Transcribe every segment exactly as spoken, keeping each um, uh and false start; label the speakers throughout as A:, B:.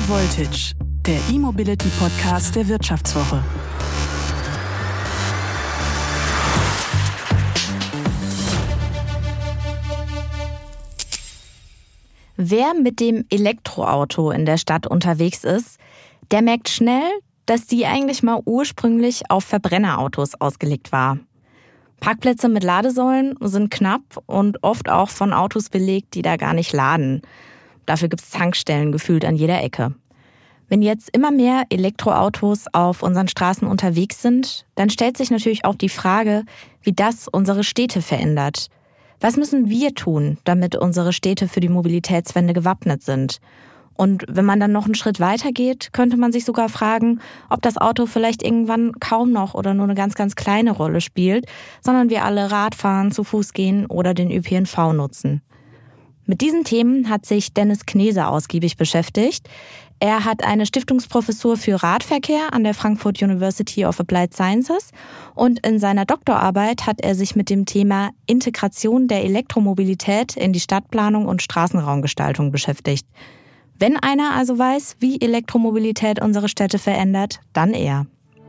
A: High Voltage, der E-Mobility-Podcast der Wirtschaftswoche.
B: Wer mit dem Elektroauto in der Stadt unterwegs ist, der merkt schnell, dass die eigentlich mal ursprünglich auf Verbrennerautos ausgelegt war. Parkplätze mit Ladesäulen sind knapp und oft auch von Autos belegt, die da gar nicht laden. Dafür gibt es Tankstellen gefühlt an jeder Ecke. Wenn jetzt immer mehr Elektroautos auf unseren Straßen unterwegs sind, dann stellt sich natürlich auch die Frage, wie das unsere Städte verändert. Was müssen wir tun, damit unsere Städte für die Mobilitätswende gewappnet sind? Und wenn man dann noch einen Schritt weiter geht, könnte man sich sogar fragen, ob das Auto vielleicht irgendwann kaum noch oder nur eine ganz, ganz kleine Rolle spielt, sondern wir alle Rad fahren, zu Fuß gehen oder den Ö P N V nutzen. Mit diesen Themen hat sich Dennis Knese ausgiebig beschäftigt. Er hat eine Stiftungsprofessur für Radverkehr an der Frankfurt University of Applied Sciences und in seiner Doktorarbeit hat er sich mit dem Thema Integration der Elektromobilität in die Stadtplanung und Straßenraumgestaltung beschäftigt. Wenn einer also weiß, wie Elektromobilität unsere Städte verändert, dann er.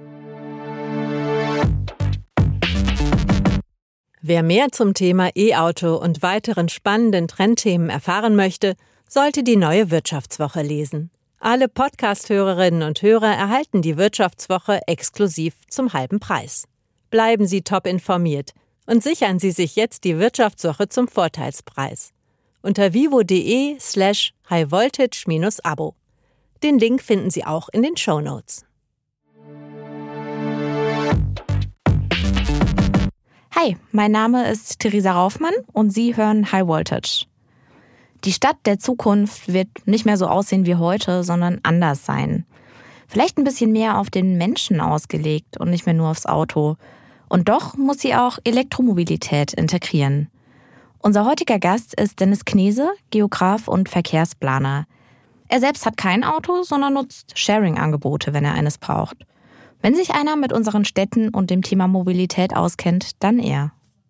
C: Wer mehr zum Thema E-Auto und weiteren spannenden Trendthemen erfahren möchte, sollte die neue Wirtschaftswoche lesen. Alle Podcast-Hörerinnen und Hörer erhalten die Wirtschaftswoche exklusiv zum halben Preis. Bleiben Sie top informiert und sichern Sie sich jetzt die Wirtschaftswoche zum Vorteilspreis. Unter vivo.de slash highvoltage-abo. Den Link finden Sie auch in den Shownotes.
B: Hi, mein Name ist Theresa Raufmann und Sie hören High Voltage. Die Stadt der Zukunft wird nicht mehr so aussehen wie heute, sondern anders sein. Vielleicht ein bisschen mehr auf den Menschen ausgelegt und nicht mehr nur aufs Auto. Und doch muss sie auch Elektromobilität integrieren. Unser heutiger Gast ist Dennis Knese, Geograf und Verkehrsplaner. Er selbst hat kein Auto, sondern nutzt Sharing-Angebote, wenn er eines braucht. Wenn sich einer mit unseren Städten und dem Thema Mobilität auskennt, dann er.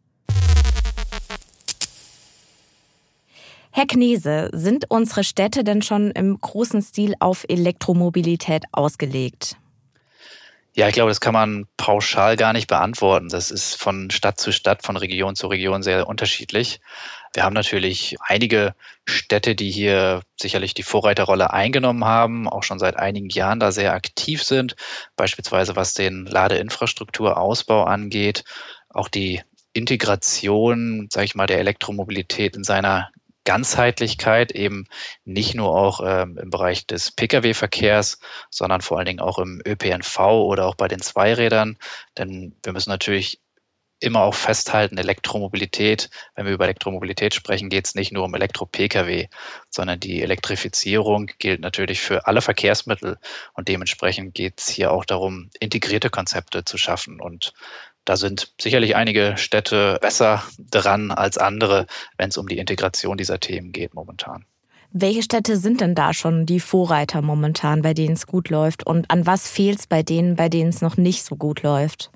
B: Herr Knese, sind unsere Städte denn schon im großen Stil auf Elektromobilität ausgelegt?
D: Ja, ich glaube, das kann man pauschal gar nicht beantworten. Das ist von Stadt zu Stadt, von Region zu Region sehr unterschiedlich. Wir haben natürlich einige Städte, die hier sicherlich die Vorreiterrolle eingenommen haben, auch schon seit einigen Jahren da sehr aktiv sind, beispielsweise was den Ladeinfrastrukturausbau angeht, auch die Integration, sage ich mal, der Elektromobilität in seiner Ganzheitlichkeit, eben nicht nur auch ähm, im Bereich des Pkw-Verkehrs, sondern vor allen Dingen auch im Ö P N V oder auch bei den Zweirädern. Denn wir müssen natürlich immer auch festhalten, Elektromobilität, wenn wir über Elektromobilität sprechen, geht es nicht nur um Elektro-Pkw, sondern die Elektrifizierung gilt natürlich für alle Verkehrsmittel und dementsprechend geht es hier auch darum, integrierte Konzepte zu schaffen. Und da sind sicherlich einige Städte besser dran als andere, wenn es um die Integration dieser Themen geht momentan.
B: Welche Städte sind denn da schon die Vorreiter momentan, bei denen es gut läuft? Und an was fehlt es bei denen, bei denen es noch nicht so gut läuft?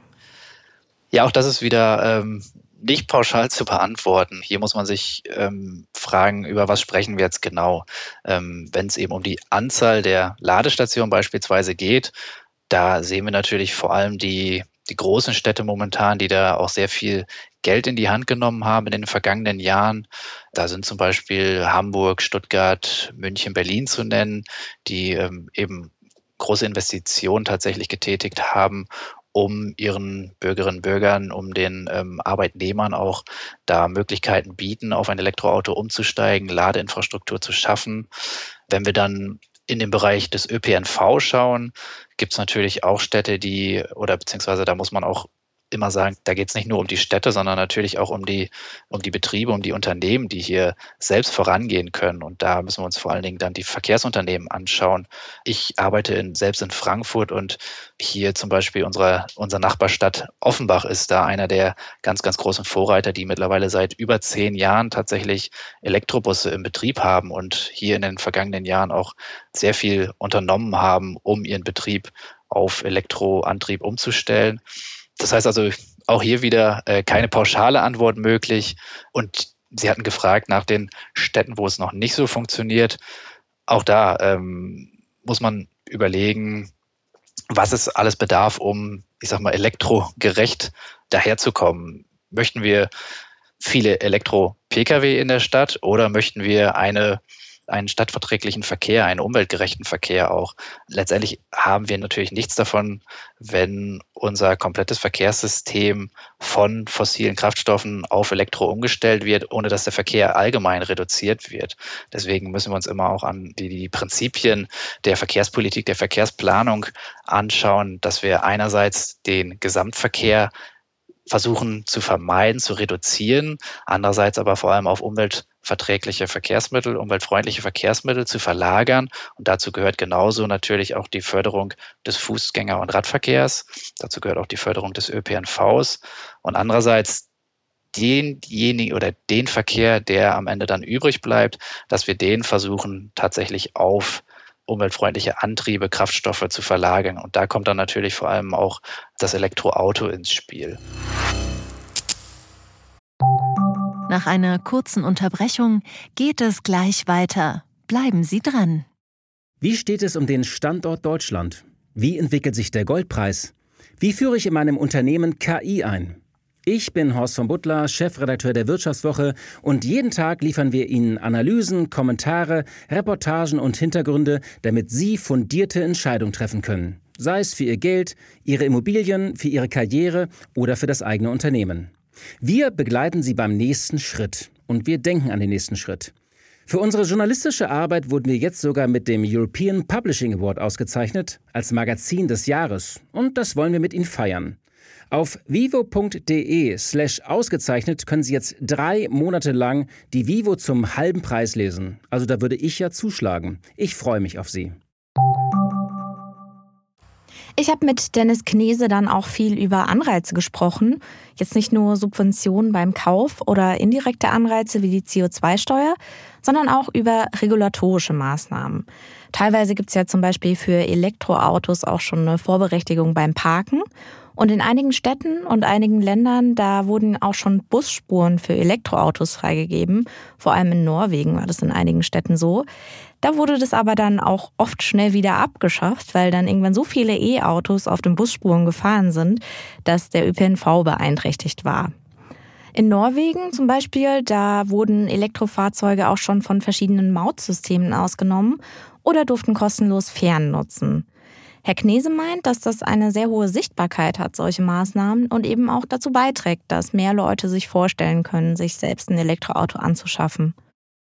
D: Ja, auch das ist wieder ähm, nicht pauschal zu beantworten. Hier muss man sich ähm, fragen, über was sprechen wir jetzt genau. Ähm, wenn es eben um die Anzahl der Ladestationen beispielsweise geht, da sehen wir natürlich vor allem die die großen Städte momentan, die da auch sehr viel Geld in die Hand genommen haben in den vergangenen Jahren. Da sind zum Beispiel Hamburg, Stuttgart, München, Berlin zu nennen, die ähm, eben große Investitionen tatsächlich getätigt haben, um ihren Bürgerinnen und Bürgern, um den ähm, Arbeitnehmern auch da Möglichkeiten bieten, auf ein Elektroauto umzusteigen, Ladeinfrastruktur zu schaffen. Wenn wir dann in den Bereich des Ö P N V schauen, gibt es natürlich auch Städte, die, oder beziehungsweise da muss man auch immer sagen, da geht es nicht nur um die Städte, sondern natürlich auch um die, um die Betriebe, um die Unternehmen, die hier selbst vorangehen können. Und da müssen wir uns vor allen Dingen dann die Verkehrsunternehmen anschauen. Ich arbeite in, selbst in Frankfurt und hier zum Beispiel unsere, unsere Nachbarstadt Offenbach ist da einer der ganz, ganz großen Vorreiter, die mittlerweile seit über zehn Jahren tatsächlich Elektrobusse im Betrieb haben und hier in den vergangenen Jahren auch sehr viel unternommen haben, um ihren Betrieb auf Elektroantrieb umzustellen. Das heißt also, auch hier wieder äh, keine pauschale Antwort möglich. Und Sie hatten gefragt nach den Städten, wo es noch nicht so funktioniert. auch da ähm, muss man überlegen, was es alles bedarf, um, ich sag mal, elektrogerecht daherzukommen. Möchten wir viele Elektro-P K W in der Stadt oder möchten wir eine, einen stadtverträglichen Verkehr, einen umweltgerechten Verkehr auch? Letztendlich haben wir natürlich nichts davon, wenn unser komplettes Verkehrssystem von fossilen Kraftstoffen auf Elektro umgestellt wird, ohne dass der Verkehr allgemein reduziert wird. Deswegen müssen wir uns immer auch an die, die Prinzipien der Verkehrspolitik, der Verkehrsplanung anschauen, dass wir einerseits den Gesamtverkehr versuchen zu vermeiden, zu reduzieren, andererseits aber vor allem auf umweltverträgliche Verkehrsmittel, umweltfreundliche Verkehrsmittel zu verlagern. Und dazu gehört genauso natürlich auch die Förderung des Fußgänger- und Radverkehrs. Dazu gehört auch die Förderung des Ö P N Vs. Und andererseits denjenigen oder den Verkehr, der am Ende dann übrig bleibt, dass wir den versuchen tatsächlich auf umweltfreundliche Antriebe, Kraftstoffe zu verlagern. Und da kommt dann natürlich vor allem auch das Elektroauto ins Spiel.
E: Nach einer kurzen Unterbrechung geht es gleich weiter. Bleiben Sie dran.
F: Wie steht es um den Standort Deutschland? Wie entwickelt sich der Goldpreis? Wie führe ich in meinem Unternehmen K I ein? Ich bin Horst von Butler, Chefredakteur der Wirtschaftswoche, und jeden Tag liefern wir Ihnen Analysen, Kommentare, Reportagen und Hintergründe, damit Sie fundierte Entscheidungen treffen können. Sei es für Ihr Geld, Ihre Immobilien, für Ihre Karriere oder für das eigene Unternehmen. Wir begleiten Sie beim nächsten Schritt und wir denken an den nächsten Schritt. Für unsere journalistische Arbeit wurden wir jetzt sogar mit dem European Publishing Award ausgezeichnet als Magazin des Jahres, und das wollen wir mit Ihnen feiern. Auf vivo.de slash ausgezeichnet können Sie jetzt drei Monate lang die Vivo zum halben Preis lesen. Also da würde ich ja zuschlagen. Ich freue mich auf Sie.
B: Ich habe mit Dennis Knese dann auch viel über Anreize gesprochen. Jetzt nicht nur Subventionen beim Kauf oder indirekte Anreize wie die C O zwei Steuer, sondern auch über regulatorische Maßnahmen. Teilweise gibt es ja zum Beispiel für Elektroautos auch schon eine Vorberechtigung beim Parken. Und in einigen Städten und einigen Ländern, da wurden auch schon Busspuren für Elektroautos freigegeben. Vor allem in Norwegen war das in einigen Städten so. Da wurde das aber dann auch oft schnell wieder abgeschafft, weil dann irgendwann so viele E-Autos auf den Busspuren gefahren sind, dass der Ö P N V beeinträchtigt war. In Norwegen zum Beispiel, da wurden Elektrofahrzeuge auch schon von verschiedenen Mautsystemen ausgenommen oder durften kostenlos Fähren nutzen. Herr Knese meint, dass das eine sehr hohe Sichtbarkeit hat, solche Maßnahmen, und eben auch dazu beiträgt, dass mehr Leute sich vorstellen können, sich selbst ein Elektroauto anzuschaffen.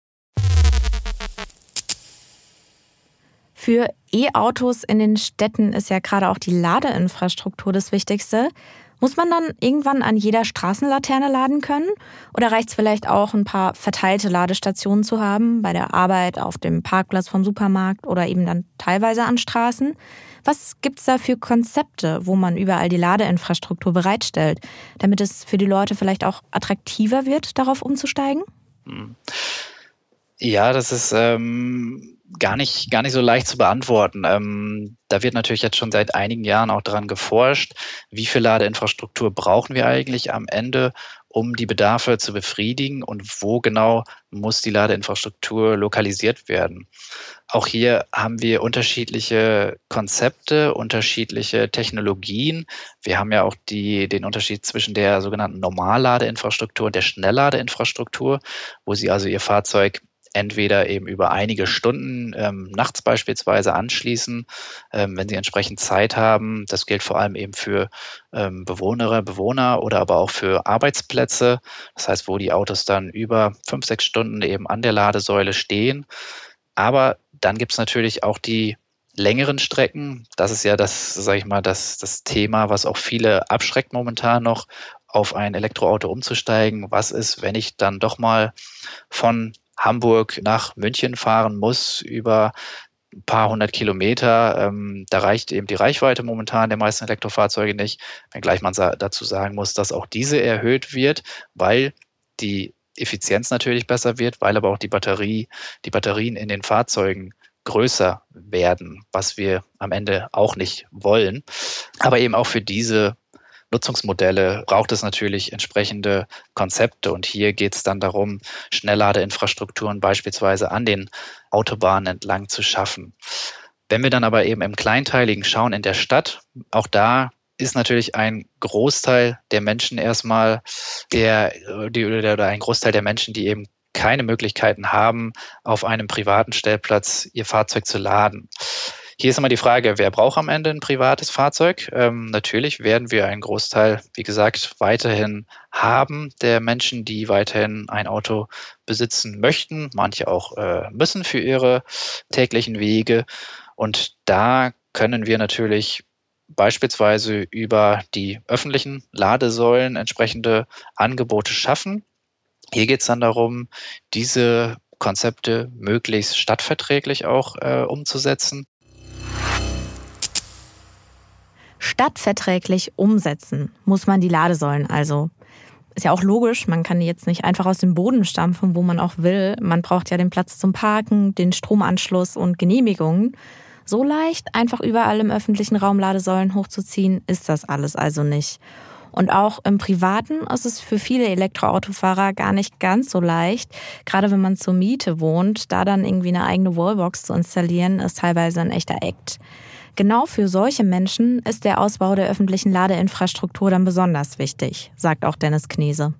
B: Für E-Autos in den Städten ist ja gerade auch die Ladeinfrastruktur das Wichtigste. Muss man dann irgendwann an jeder Straßenlaterne laden können? Oder reicht es vielleicht auch, ein paar verteilte Ladestationen zu haben, bei der Arbeit, auf dem Parkplatz vom Supermarkt oder eben dann teilweise an Straßen? Was gibt's da für Konzepte, wo man überall die Ladeinfrastruktur bereitstellt, damit es für die Leute vielleicht auch attraktiver wird, darauf umzusteigen?
D: Ja, das ist ähm, gar nicht, gar nicht so leicht zu beantworten. Ähm, da wird natürlich jetzt schon seit einigen Jahren auch dran geforscht, wie viel Ladeinfrastruktur brauchen wir eigentlich am Ende, um die Bedarfe zu befriedigen, und wo genau muss die Ladeinfrastruktur lokalisiert werden. Auch hier haben wir unterschiedliche Konzepte, unterschiedliche Technologien. Wir haben ja auch die, den Unterschied zwischen der sogenannten Normalladeinfrastruktur und der Schnellladeinfrastruktur, wo Sie also Ihr Fahrzeug entweder eben über einige Stunden ähm, nachts beispielsweise anschließen, ähm, wenn Sie entsprechend Zeit haben. Das gilt vor allem eben für ähm, Bewohnerinnen, Bewohner oder aber auch für Arbeitsplätze. Das heißt, wo die Autos dann über fünf, sechs Stunden eben an der Ladesäule stehen. Aber dann gibt es natürlich auch die längeren Strecken. Das ist ja das, sage ich mal, das, das Thema, was auch viele abschreckt momentan noch, auf ein Elektroauto umzusteigen. Was ist, wenn ich dann doch mal von Hamburg nach München fahren muss über ein paar hundert Kilometer? Ähm, da reicht eben die Reichweite momentan der meisten Elektrofahrzeuge nicht. Wenngleich man sa- dazu sagen muss, dass auch diese erhöht wird, weil die Effizienz natürlich besser wird, weil aber auch die Batterie, die Batterien in den Fahrzeugen größer werden, was wir am Ende auch nicht wollen. Aber eben auch für diese Nutzungsmodelle braucht es natürlich entsprechende Konzepte. Und hier geht es dann darum, Schnellladeinfrastrukturen beispielsweise an den Autobahnen entlang zu schaffen. Wenn wir dann aber eben im Kleinteiligen schauen in der Stadt, auch da ist natürlich ein Großteil der Menschen erstmal, der, die, oder ein Großteil der Menschen, die eben keine Möglichkeiten haben, auf einem privaten Stellplatz ihr Fahrzeug zu laden. Hier ist immer die Frage, wer braucht am Ende ein privates Fahrzeug? Ähm, natürlich werden wir einen Großteil, wie gesagt, weiterhin haben der Menschen, die weiterhin ein Auto besitzen möchten. Manche auch äh, müssen für ihre täglichen Wege. Und da können wir natürlich beispielsweise über die öffentlichen Ladesäulen entsprechende Angebote schaffen. Hier geht es dann darum, diese Konzepte möglichst stadtverträglich auch äh, umzusetzen.
B: Stadtverträglich umsetzen muss man die Ladesäulen also. Ist ja auch logisch, man kann die jetzt nicht einfach aus dem Boden stampfen, wo man auch will. Man braucht ja den Platz zum Parken, den Stromanschluss und Genehmigungen. So leicht, einfach überall im öffentlichen Raum Ladesäulen hochzuziehen, ist das alles also nicht. Und auch im Privaten ist es für viele Elektroautofahrer gar nicht ganz so leicht. Gerade wenn man zur Miete wohnt, da dann irgendwie eine eigene Wallbox zu installieren, ist teilweise ein echter Act. Genau für solche Menschen ist der Ausbau der öffentlichen Ladeinfrastruktur dann besonders wichtig, sagt auch Dennis Knese.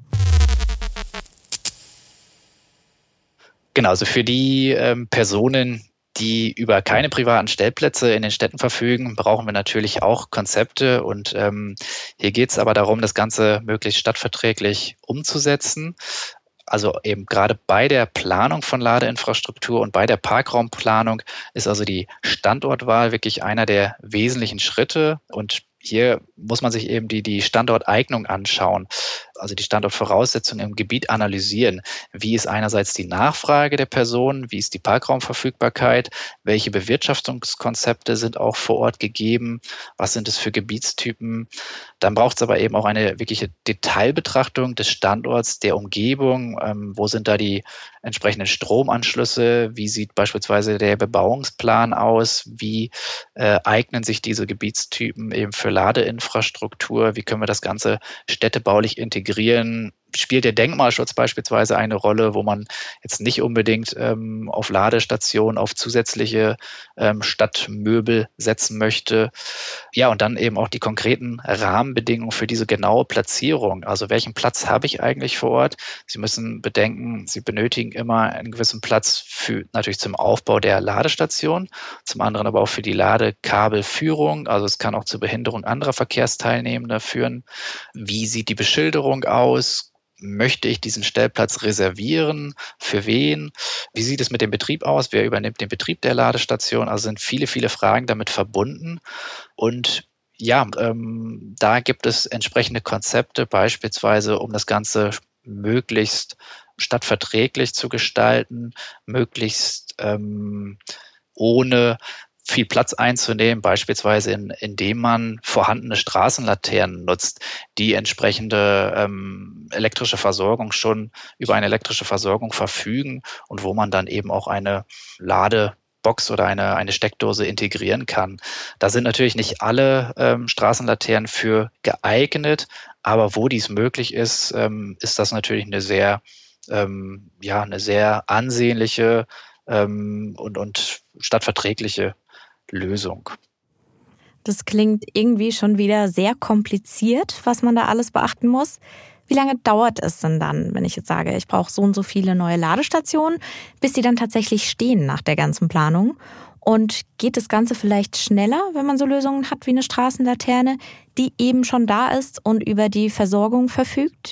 D: Genau, also für die ähm, Personen, die über keine privaten Stellplätze in den Städten verfügen, brauchen wir natürlich auch Konzepte. Und ähm, hier geht es aber darum, das Ganze möglichst stadtverträglich umzusetzen. Also eben gerade bei der Planung von Ladeinfrastruktur und bei der Parkraumplanung ist also die Standortwahl wirklich einer der wesentlichen Schritte. Und hier muss man sich eben die, die Standorteignung anschauen, also die Standortvoraussetzungen im Gebiet analysieren. Wie ist einerseits die Nachfrage der Personen, wie ist die Parkraumverfügbarkeit, welche Bewirtschaftungskonzepte sind auch vor Ort gegeben, was sind es für Gebietstypen. Dann braucht es aber eben auch eine wirkliche Detailbetrachtung des Standorts, der Umgebung, ähm, wo sind da die entsprechenden Stromanschlüsse, wie sieht beispielsweise der Bebauungsplan aus, wie äh, eignen sich diese Gebietstypen eben für Ladeinfrastruktur, wie können wir das Ganze städtebaulich integrieren. Spielt der Denkmalschutz beispielsweise eine Rolle, wo man jetzt nicht unbedingt ähm, auf Ladestationen, auf zusätzliche ähm, Stadtmöbel setzen möchte. Ja, und dann eben auch die konkreten Rahmenbedingungen für diese genaue Platzierung. Also welchen Platz habe ich eigentlich vor Ort? Sie müssen bedenken, Sie benötigen immer einen gewissen Platz für natürlich zum Aufbau der Ladestation, zum anderen aber auch für die Ladekabelführung. Also es kann auch zur Behinderung anderer Verkehrsteilnehmender führen. Wie sieht die Beschilderung aus? Möchte ich diesen Stellplatz reservieren? Für wen? Wie sieht es mit dem Betrieb aus? Wer übernimmt den Betrieb der Ladestation? Also sind viele, viele Fragen damit verbunden. Und ja, ähm, da gibt es entsprechende Konzepte, beispielsweise um das Ganze möglichst stadtverträglich zu gestalten, möglichst ähm, ohne viel Platz einzunehmen, beispielsweise in, indem man vorhandene Straßenlaternen nutzt, die entsprechende ähm, elektrische Versorgung schon über eine elektrische Versorgung verfügen und wo man dann eben auch eine Ladebox oder eine, eine Steckdose integrieren kann. Da sind natürlich nicht alle ähm, Straßenlaternen für geeignet, aber wo dies möglich ist, ähm, ist das natürlich eine sehr, ähm, ja, eine sehr ansehnliche ähm, und, und stadtverträgliche Lösung.
B: Das klingt irgendwie schon wieder sehr kompliziert, was man da alles beachten muss. Wie lange dauert es denn dann, wenn ich jetzt sage, ich brauche so und so viele neue Ladestationen, bis die dann tatsächlich stehen nach der ganzen Planung? Und geht das Ganze vielleicht schneller, wenn man so Lösungen hat wie eine Straßenlaterne, die eben schon da ist und über die Versorgung verfügt?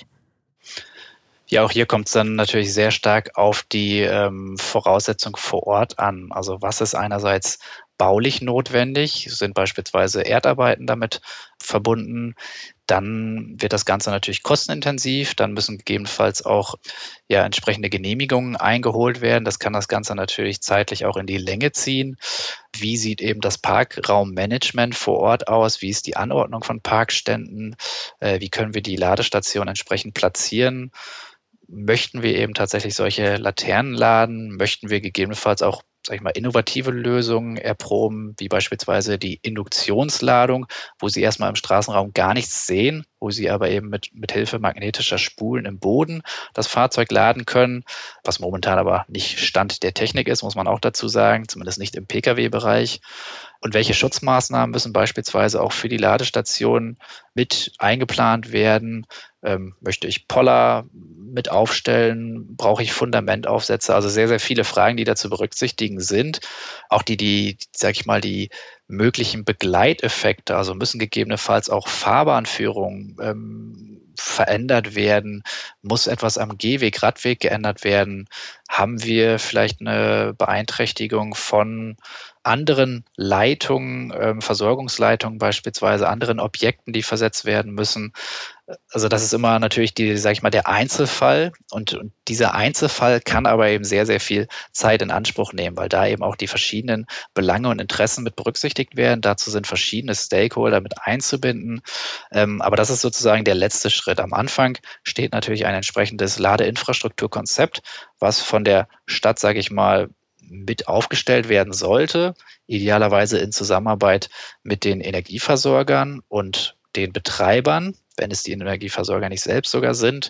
D: Ja, auch hier kommt es dann natürlich sehr stark auf die ähm, Voraussetzung vor Ort an. Also was ist einerseits baulich notwendig? Sind beispielsweise Erdarbeiten damit verbunden? Dann wird das Ganze natürlich kostenintensiv. Dann müssen gegebenenfalls auch ja, entsprechende Genehmigungen eingeholt werden. Das kann das Ganze natürlich zeitlich auch in die Länge ziehen. Wie sieht eben das Parkraummanagement vor Ort aus? Wie ist die Anordnung von Parkständen? Äh, wie können wir die Ladestation entsprechend platzieren? Möchten wir eben tatsächlich solche Laternen laden? Möchten wir gegebenenfalls auch sag ich mal, innovative Lösungen erproben, wie beispielsweise die Induktionsladung, wo Sie erstmal im Straßenraum gar nichts sehen, wo Sie aber eben mit, mit Hilfe magnetischer Spulen im Boden das Fahrzeug laden können, was momentan aber nicht Stand der Technik ist, muss man auch dazu sagen, zumindest nicht im Pkw-Bereich. Und welche Schutzmaßnahmen müssen beispielsweise auch für die Ladestationen mit eingeplant werden? Ähm, möchte ich Poller mit aufstellen? Brauche ich Fundamentaufsätze? Also sehr, sehr viele Fragen, die da zu berücksichtigen sind. Auch die, die, sag ich mal, die möglichen Begleiteffekte, also müssen gegebenenfalls auch Fahrbahnführungen ähm, verändert werden? Muss etwas am Gehweg, Radweg geändert werden? Haben wir vielleicht eine Beeinträchtigung von anderen Leitungen, ähm, Versorgungsleitungen beispielsweise, anderen Objekten, die versetzt werden müssen? Also das ist immer natürlich die, sag ich mal, der Einzelfall und, und dieser Einzelfall kann aber eben sehr, sehr viel Zeit in Anspruch nehmen, weil da eben auch die verschiedenen Belange und Interessen mit berücksichtigt werden. Dazu sind verschiedene Stakeholder mit einzubinden. Ähm, aber das ist sozusagen der letzte Schritt. Am Anfang steht natürlich ein entsprechendes Ladeinfrastrukturkonzept, was von der Stadt, sage ich mal, mit aufgestellt werden sollte, idealerweise in Zusammenarbeit mit den Energieversorgern und den Betreibern, wenn es die Energieversorger nicht selbst sogar sind.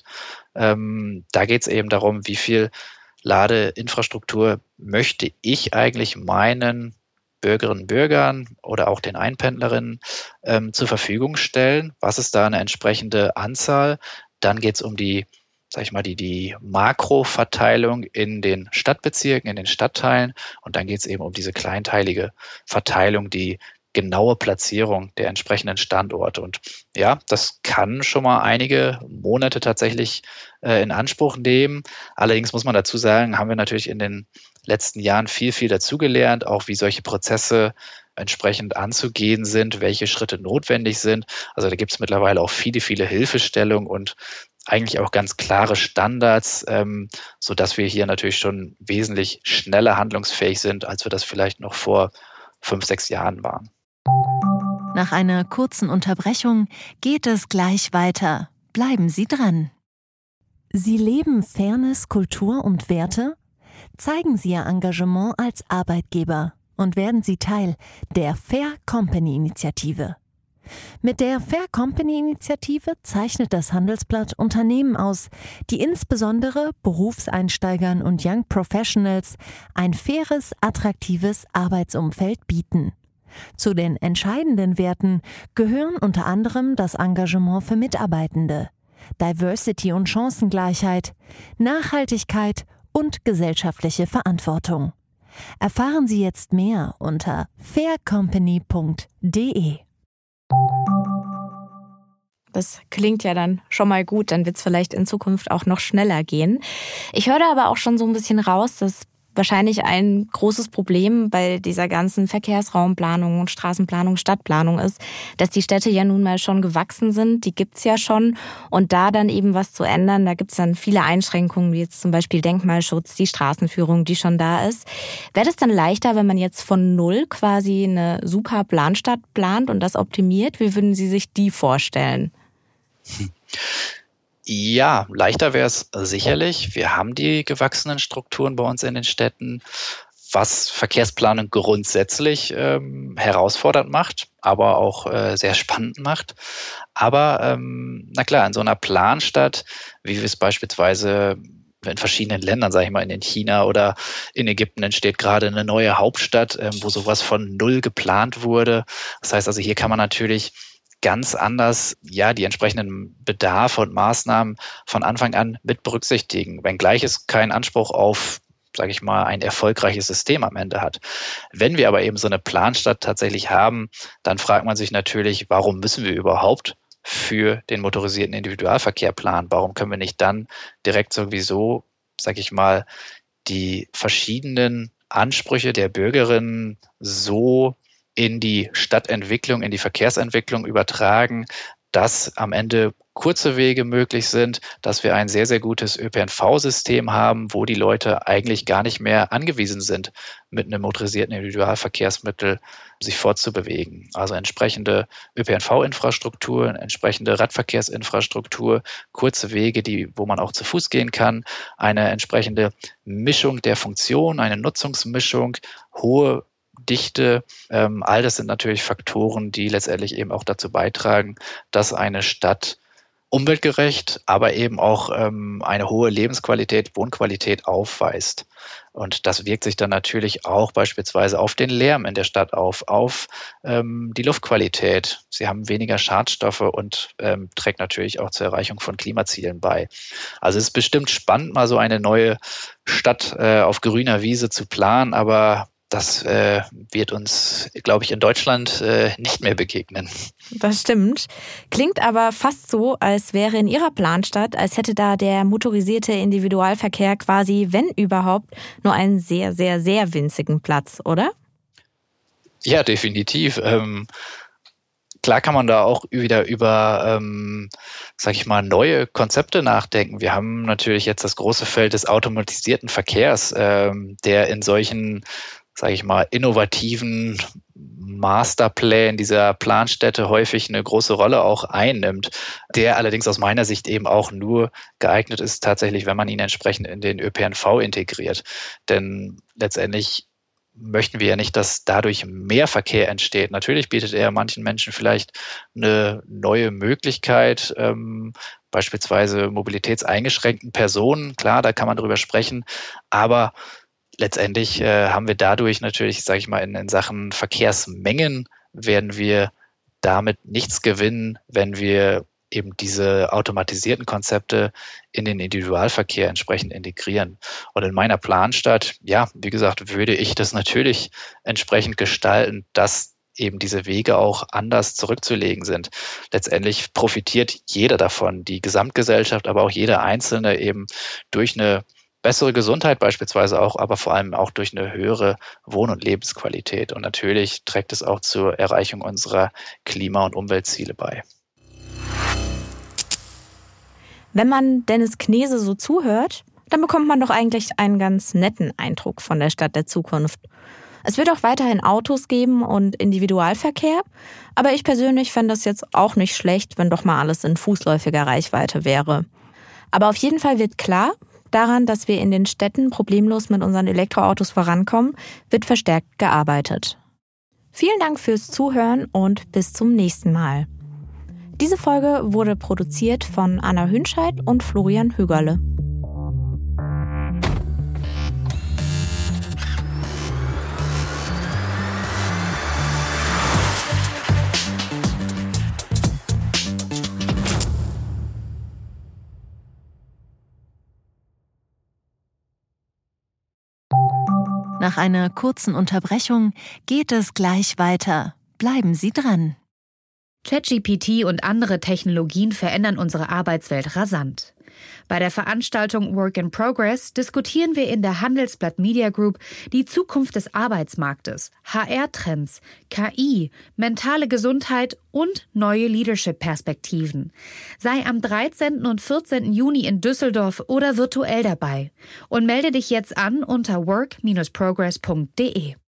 D: Ähm, da geht es eben darum, wie viel Ladeinfrastruktur möchte ich eigentlich meinen Bürgerinnen und Bürgern oder auch den Einpendlerinnen ähm, zur Verfügung stellen. Was ist da eine entsprechende Anzahl? Dann geht es um die sag ich mal, die, die Makroverteilung in den Stadtbezirken, in den Stadtteilen. Und dann geht es eben um diese kleinteilige Verteilung, die genaue Platzierung der entsprechenden Standorte. Und ja, das kann schon mal einige Monate tatsächlich äh, in Anspruch nehmen. Allerdings muss man dazu sagen, haben wir natürlich in den letzten Jahren viel, viel dazugelernt, auch wie solche Prozesse entsprechend anzugehen sind, welche Schritte notwendig sind. Also da gibt es mittlerweile auch viele, viele Hilfestellungen und eigentlich auch ganz klare Standards, ähm, sodass wir hier natürlich schon wesentlich schneller handlungsfähig sind, als wir das vielleicht noch vor fünf, sechs Jahren waren.
E: Nach einer kurzen Unterbrechung geht es gleich weiter. Bleiben Sie dran. Sie leben Fairness, Kultur und Werte? Zeigen Sie Ihr Engagement als Arbeitgeber und werden Sie Teil der Fair Company Initiative. Mit der Fair Company Initiative zeichnet das Handelsblatt Unternehmen aus, die insbesondere Berufseinsteigern und Young Professionals ein faires, attraktives Arbeitsumfeld bieten. Zu den entscheidenden Werten gehören unter anderem das Engagement für Mitarbeitende, Diversity und Chancengleichheit, Nachhaltigkeit und gesellschaftliche Verantwortung. Erfahren Sie jetzt mehr unter fair company punkt de.
B: Das klingt ja dann schon mal gut, dann wird es vielleicht in Zukunft auch noch schneller gehen. Ich höre aber auch schon so ein bisschen raus, dass wahrscheinlich ein großes Problem bei dieser ganzen Verkehrsraumplanung und Straßenplanung, Stadtplanung ist, dass die Städte ja nun mal schon gewachsen sind, die gibt's ja schon. Und da dann eben was zu ändern, da gibt's dann viele Einschränkungen, wie jetzt zum Beispiel Denkmalschutz, die Straßenführung, die schon da ist. Wäre das dann leichter, wenn man jetzt von null quasi eine super Planstadt plant und das optimiert? Wie würden Sie sich die vorstellen?
D: Hm. Ja, leichter wäre es sicherlich. Wir haben die gewachsenen Strukturen bei uns in den Städten, was Verkehrsplanung grundsätzlich ähm, herausfordernd macht, aber auch äh, sehr spannend macht. Aber ähm, na klar, in so einer Planstadt, wie wir es beispielsweise in verschiedenen Ländern, sage ich mal, in China oder in Ägypten entsteht gerade eine neue Hauptstadt, ähm, wo sowas von null geplant wurde. Das heißt also, hier kann man natürlich ganz anders, ja, die entsprechenden Bedarfe und Maßnahmen von Anfang an mit berücksichtigen, wenngleich es keinen Anspruch auf, sage ich mal, ein erfolgreiches System am Ende hat. Wenn wir aber eben so eine Planstadt tatsächlich haben, dann fragt man sich natürlich, warum müssen wir überhaupt für den motorisierten Individualverkehr planen? Warum können wir nicht dann direkt sowieso, sage ich mal, die verschiedenen Ansprüche der Bürgerinnen so in die Stadtentwicklung, in die Verkehrsentwicklung übertragen, dass am Ende kurze Wege möglich sind, dass wir ein sehr, sehr gutes Ö P N V-System haben, wo die Leute eigentlich gar nicht mehr angewiesen sind, mit einem motorisierten Individualverkehrsmittel sich fortzubewegen. Also entsprechende Ö P N V-Infrastruktur, entsprechende Radverkehrsinfrastruktur, kurze Wege, die, wo man auch zu Fuß gehen kann, eine entsprechende Mischung der Funktionen, eine Nutzungsmischung, hohe Dichte, ähm, all das sind natürlich Faktoren, die letztendlich eben auch dazu beitragen, dass eine Stadt umweltgerecht, aber eben auch ähm, eine hohe Lebensqualität, Wohnqualität aufweist. Und das wirkt sich dann natürlich auch beispielsweise auf den Lärm in der Stadt auf, auf ähm, die Luftqualität. Sie haben weniger Schadstoffe und ähm, trägt natürlich auch zur Erreichung von Klimazielen bei. Also es ist bestimmt spannend, mal so eine neue Stadt äh, auf grüner Wiese zu planen, aber das äh, wird uns, glaube ich, in Deutschland äh, nicht mehr begegnen.
B: Das stimmt. Klingt aber fast so, als wäre in Ihrer Planstadt, als hätte da der motorisierte Individualverkehr quasi, wenn überhaupt, nur einen sehr, sehr, sehr winzigen Platz, oder?
D: Ja, definitiv. Ähm, klar kann man da auch wieder über, ähm, sag ich mal, neue Konzepte nachdenken. Wir haben natürlich jetzt das große Feld des automatisierten Verkehrs, ähm, der in solchen, sage ich mal, innovativen Masterplänen dieser Planstädte häufig eine große Rolle auch einnimmt, der allerdings aus meiner Sicht eben auch nur geeignet ist, tatsächlich, wenn man ihn entsprechend in den Ö P N V integriert. Denn letztendlich möchten wir ja nicht, dass dadurch mehr Verkehr entsteht. Natürlich bietet er manchen Menschen vielleicht eine neue Möglichkeit, ähm, beispielsweise mobilitätseingeschränkten Personen. Klar, da kann man drüber sprechen, aber letztendlich äh, haben wir dadurch natürlich, sage ich mal, in, in Sachen Verkehrsmengen werden wir damit nichts gewinnen, wenn wir eben diese automatisierten Konzepte in den Individualverkehr entsprechend integrieren. Und in meiner Planstadt, ja, wie gesagt, würde ich das natürlich entsprechend gestalten, dass eben diese Wege auch anders zurückzulegen sind. Letztendlich profitiert jeder davon, die Gesamtgesellschaft, aber auch jeder Einzelne eben durch eine bessere Gesundheit beispielsweise auch, aber vor allem auch durch eine höhere Wohn- und Lebensqualität. Und natürlich trägt es auch zur Erreichung unserer Klima- und Umweltziele bei.
B: Wenn man Dennis Knese so zuhört, dann bekommt man doch eigentlich einen ganz netten Eindruck von der Stadt der Zukunft. Es wird auch weiterhin Autos geben und Individualverkehr, aber ich persönlich fände es jetzt auch nicht schlecht, wenn doch mal alles in fußläufiger Reichweite wäre. Aber auf jeden Fall wird klar, daran, dass wir in den Städten problemlos mit unseren Elektroautos vorankommen, wird verstärkt gearbeitet. Vielen Dank fürs Zuhören und bis zum nächsten Mal. Diese Folge wurde produziert von Anna Hünscheid und Florian Högerle.
E: Nach einer kurzen Unterbrechung geht es gleich weiter. Bleiben Sie dran.
G: ChatGPT und andere Technologien verändern unsere Arbeitswelt rasant. Bei der Veranstaltung Work in Progress diskutieren wir in der Handelsblatt Media Group die Zukunft des Arbeitsmarktes, H R-Trends, K I, mentale Gesundheit und neue Leadership-Perspektiven. Sei am dreizehnten und vierzehnten Juni in Düsseldorf oder virtuell dabei und melde dich jetzt an unter work Bindestrich progress Punkt de.